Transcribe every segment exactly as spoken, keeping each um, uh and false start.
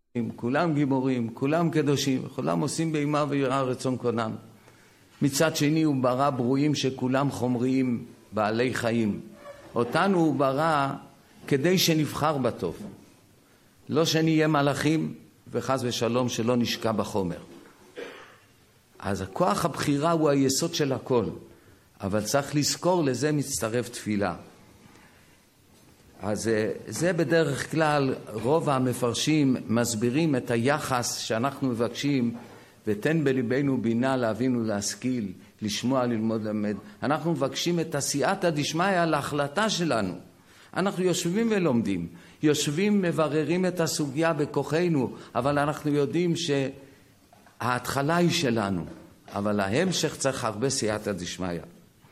כולם גיבורים, כולם קדושים, כולם עושים באימה ויראה רצון קונם. מצד שני הוא ברא ברואים שכולם חומריים, בעלי חיים. אותנו הוא ברא כדי שנבחר בטוב. לא שנהיה מלאכים וחס ושלום שלא נשקע בחומר. אז הכוח הבחירה הוא היסוד של הכל. אבל צריך לזכור, לזה מצטרף תפילה. אז זה בדרך כלל רוב המפרשים מסבירים את היחס שאנחנו מבקשים, ותן בליבנו בינה להבין ולהשכיל, לשמוע, ללמוד, למד. אנחנו מבקשים את הסייעתא דשמיא להחלטה שלנו. אנחנו יושבים ולומדים, יושבים מבררים את הסוגיה בכוחנו, אבל אנחנו יודעים שההתחלה היא שלנו, אבל ההמשך צריך הרבה סייעתא דשמיא.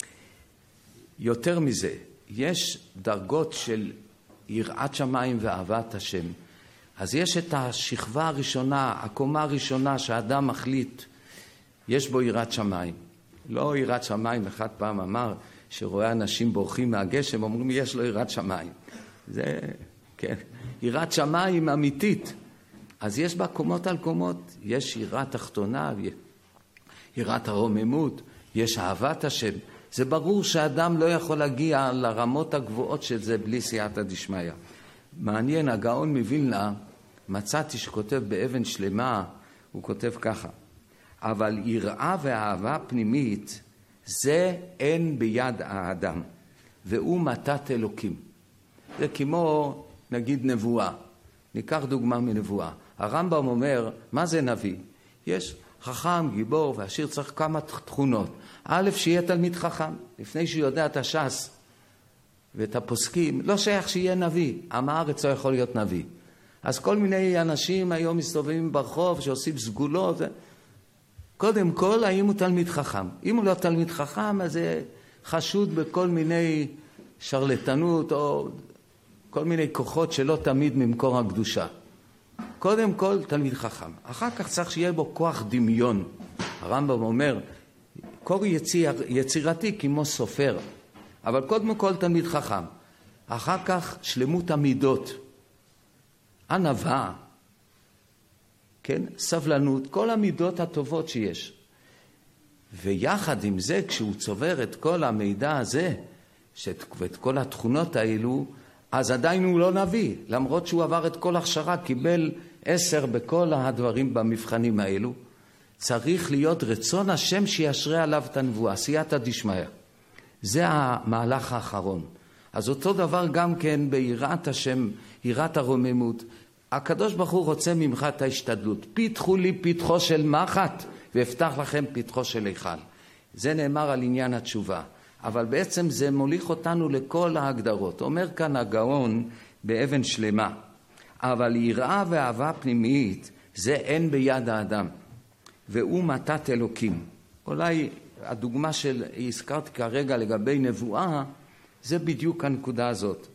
יותר מזה, יש דרגות של יראת שמיים ואהבת השם. אז יש את השכבה הראשונה, הקומה הראשונה שהאדם מחליט, יש בו יראת שמיים. לא יראת שמיים, אחד פעם אמר שרואה אנשים בורחים מהגשם, אומרים יש לו יראת שמיים. זה, כן, יראת שמיים אמיתית. אז יש בה קומות על קומות, יש יראת תחתונה, יראת הרוממות, יש אהבת השם. זה ברור שאדם לא יכול להגיע לרמות הגבוהות של זה בלי סייעתא דשמיא. מעניין, הגאון מווילנה, מצאתי שכותב באבן שלמה, הוא כותב ככה, אבל יראה ואהבה פנימית זה אין ביד האדם, והוא מתת אלוקים. זה כמו נגיד נבואה. ניקח דוגמה מנבואה. הרמב"ם אומר, מה זה נביא? יש חכם, גיבור ועשיר, צריך כמה תכונות. א', שיהיה תלמיד חכם, לפני שהוא יודע את הש"ס ואת הפוסקים, לא שייך שיהיה נביא. עם הארץ לא יכול להיות נביא. אז כל מיני אנשים היום מסתובבים ברחוב שעושים סגולות. קודם כל, האם הוא תלמיד חכם? אם הוא לא תלמיד חכם, אז זה חשוד בכל מיני שרלטנות או כל מיני כוחות שלא תמיד ממקור הקדושה. קודם כל, תלמיד חכם. אחר כך צריך שיהיה בו כוח דמיון. הרמב"ם אומר, קור יציר, יצירתי כמו סופר, אבל קודם כל תלמיד חכם. אחר כך שלמות המידות, ענווה, כן? סבלנות, כל המידות הטובות שיש. ויחד עם זה, כשהוא צובר את כל המידע הזה, ואת כל התכונות האלו, אז עדיין הוא לא נביא, למרות שהוא עבר את כל הכשרה, קיבל עשר בכל הדברים במבחנים האלו. צריך להיות רצון השם שישרה עליו את הנבואה, סייעתא דשמיא. זה המהלך האחרון. אז אותו דבר גם כן ביראת השם, יראת הרוממות. הקדוש ברוך הוא רוצה ממך את ההשתדלות. פיתחו לי פיתחו של מחט, ואפתח לכם פיתחו של היכל. זה נאמר על עניין התשובה. אבל בעצם זה מוליך אותנו לכל ההגדרות. אומר כאן הגאון באבן שלמה, אבל יראה ואהבה פנימית זה אין ביד האדם, והוא מתת אלוקים. אולי הדוגמה של הזכרתי כרגע לגבי נבואה, זה בדיוק הנקודה הזאת.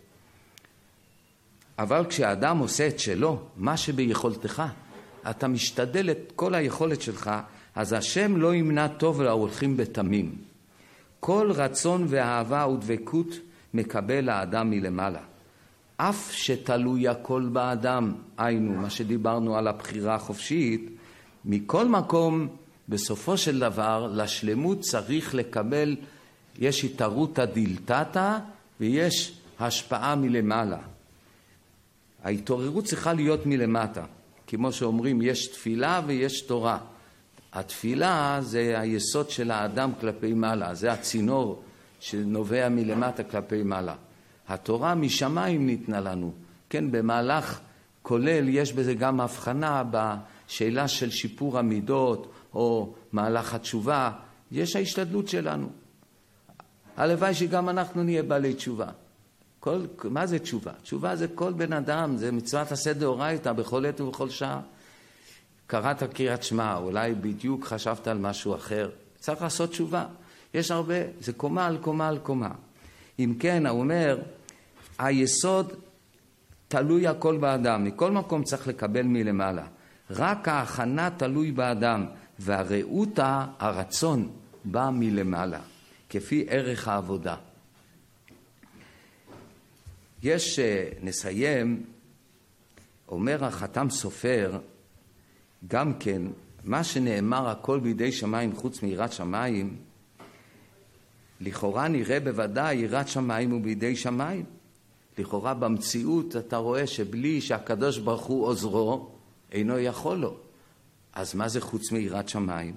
אבל כשאדם עושה את שלו, מה שביכולתך, אתה משתדל את כל היכולת שלך, אז השם לא ימנע טוב להולכים בתמים. כל רצון ואהבה ודבקות מקבל האדם מלמעלה. אף שתלוי הכל באדם, היינו, מה שדיברנו על הבחירה החופשית, מכל מקום, בסופו של דבר, לשלמות צריך לקבל, יש התערותא דילתתא ויש השפעה מלמעלה. ההתעוררות צריכה להיות מלמטה. כמו שאומרים, יש תפילה ויש תורה. התפילה זה היסוד של האדם כלפי מעלה, זה הצינור שנובע מלמטה כלפי מעלה. התורה משמיים ניתנה לנו, כן, במהלך כולל יש בזה גם הבחנה בשאלה של שיפור המידות או מהלך התשובה, יש ההשתדלות שלנו. הלוואי שגם אנחנו נהיה בעלי תשובה. כל, מה זה תשובה? תשובה זה כל בן אדם, זה מצוות עשה דאורייתא בכל עת ובכל שעה. קראת קריאת שמע, אולי בדיוק חשבת על משהו אחר, צריך לעשות תשובה. יש הרבה, זה קומה על קומה על קומה. אם כן, הוא אומר, היסוד תלוי הכל באדם, מכל מקום צריך לקבל מלמעלה. רק ההכנה תלוי באדם, והרעותה, הרצון, בא מלמעלה, כפי ערך העבודה. יש, נסיים, אומר החתם סופר, גם כן, מה שנאמר הכל בידי שמיים חוץ מיראת שמיים, לכאורה נראה בוודאי יראת שמיים הוא בידי שמיים. לכאורה במציאות אתה רואה שבלי שהקדוש ברוך הוא עוזרו, אינו יכול לו. אז מה זה חוץ מיראת שמיים?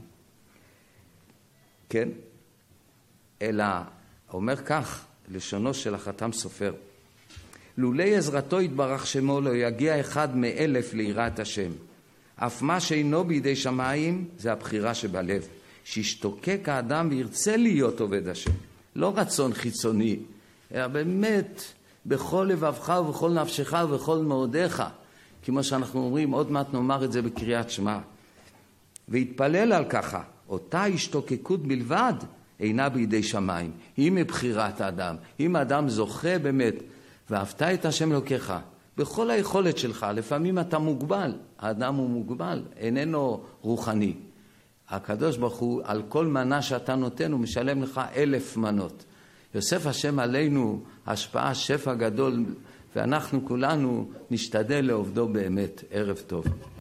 כן? אלא אומר כך, לשונו של החתם סופר, לולי עזרתו יתברך שמו לא יגיע אחד מאלף ליראת השם. אף מה שאינו בידי שמיים זה הבחירה שבלב. שישתוקק האדם וירצה להיות עובד השם. לא רצון חיצוני, אלא באמת בכל לבבך ובכל נפשך ובכל מאודיך. כמו שאנחנו אומרים, עוד מעט נאמר את זה בקריאת שמע. והתפלל על ככה, אותה השתוקקות בלבד אינה בידי שמיים. היא מבחירת האדם. אם האדם זוכה באמת, ואהבת את השם אלוקיך, בכל היכולת שלך, לפעמים אתה מוגבל. האדם הוא מוגבל, איננו רוחני. הקדוש ברוך הוא, על כל מנה שאתה נותן, הוא משלם לך אלף מנות. יוסף השם עלינו השפעה שפע גדול, ואנחנו כולנו נשתדל לעובדו באמת. ערב טוב.